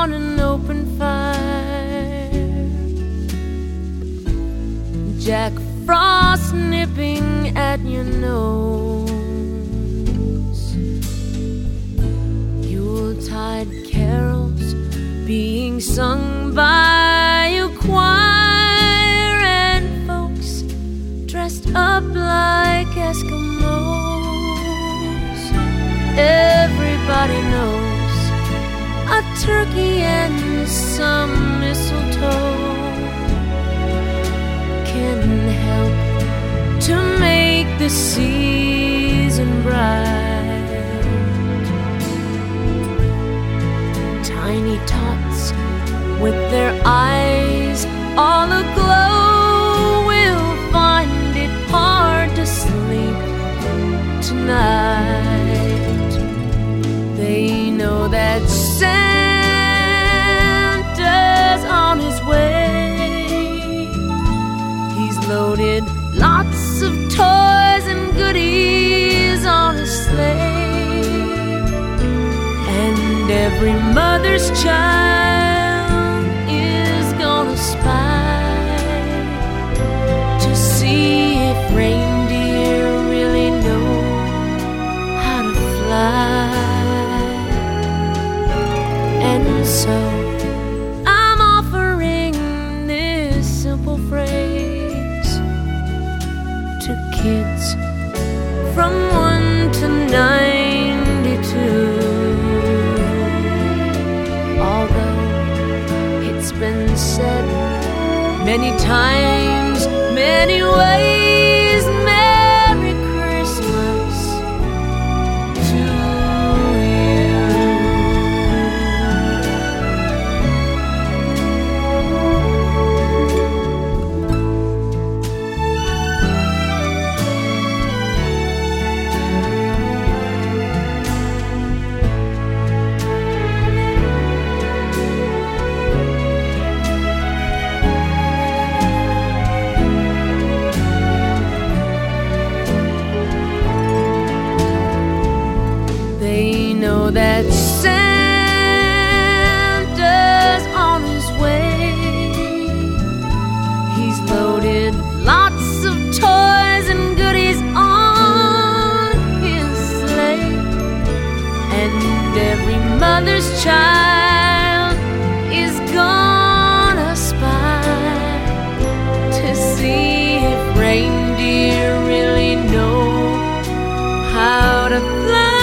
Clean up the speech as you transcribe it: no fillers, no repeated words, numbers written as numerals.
on an open fire, Jack Frost nipping at your nose, Yuletide carols being sung by a choir, and folks dressed up like Eskimos. Everybody knows a turkey and some mistletoe can help to make the season bright. Tiny tots with their eyes all aglow will find it hard to sleep tonight. They know that Santa's on his way. He's loaded lots of toys and goodies on his sleigh, and every mother's child is gonna spy to see if reindeer really know how to fly. And so I'm offering this simple phrase to kids from 1 to 92. Although it's been said many times, many ways, Merry Christmas to you. They know that Santa's on his way. He's loaded lots of toys and goodies on his sleigh, and every mother's child is gonna spy to see if reindeer really know how to fly.